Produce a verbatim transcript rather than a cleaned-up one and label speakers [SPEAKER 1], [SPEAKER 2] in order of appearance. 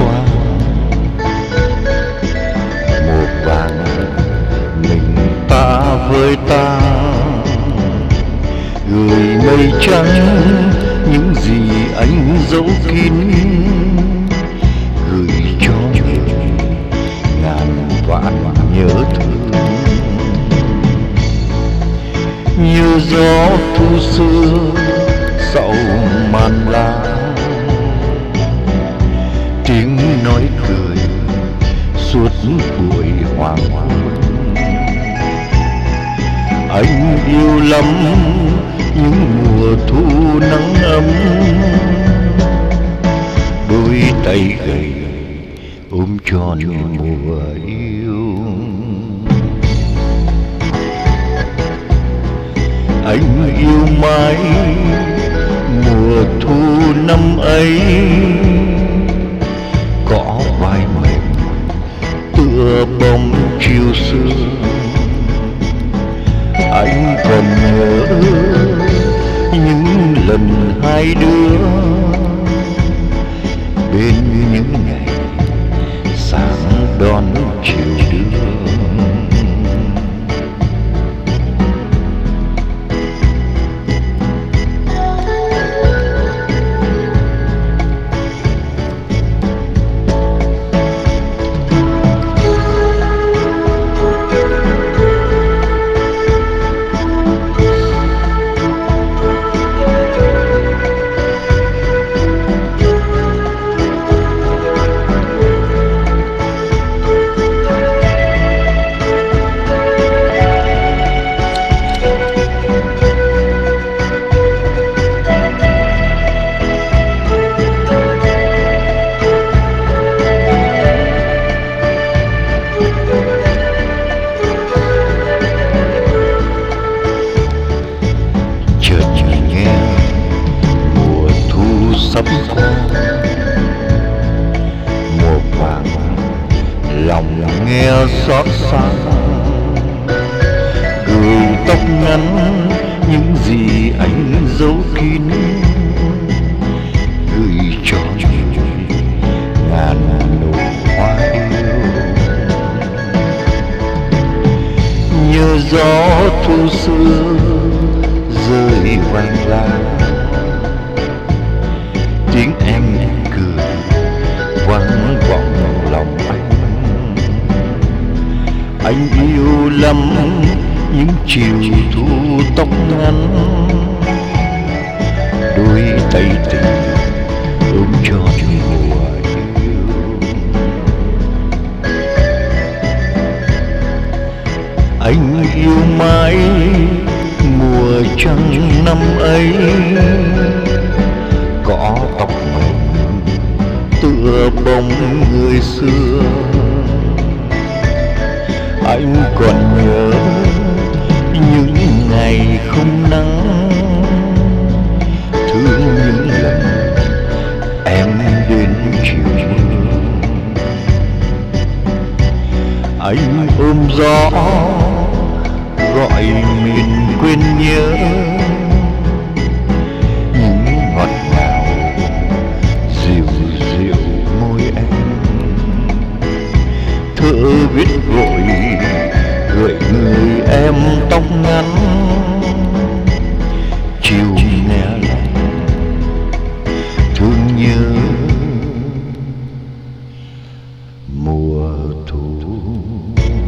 [SPEAKER 1] qua. Mùa vàng mình ta với ta, gửi mây trắng những gì anh giấu kín, gửi cho ngàn vạn nhớ thương. Như gió thu xưa sau màn lá, tiếng nói cười suốt buổi hoàng hôn. Anh yêu lắm những mùa thu nắng ấm, đôi tay gầy ôm trọn mùa yêu. Anh yêu mãi mùa thu năm ấy, cỏ vai mềm tựa bóng chiều xưa. Anh còn nhớ những lần hai đứa bên những ngày sáng đón chiều đưa. Sắp qua mùa vàng, lòng nghe xót xa, gửi tóc ngắn những gì anh giấu kín, gửi cho ngàn nụ hoa yêu. Nhớ gió thu xưa rơi vàng lá, tiếng em cười vang vọng lòng anh. Anh yêu lắm những chiều thu tóc ngắn, đôi tay tình ôm trọn mùa yêu. Anh yêu mãi mùa trăng năm ấy, cỏ tóc mềm tựa bóng người xưa. Anh còn nhớ những ngày không nắng, thương những lần em đến chiều mưa. Anh ôm gió gọi miền quên nhớ, thơ viết vội gợi người em tóc ngắn. Chiều nghe lòng thương nhớ mùa thu.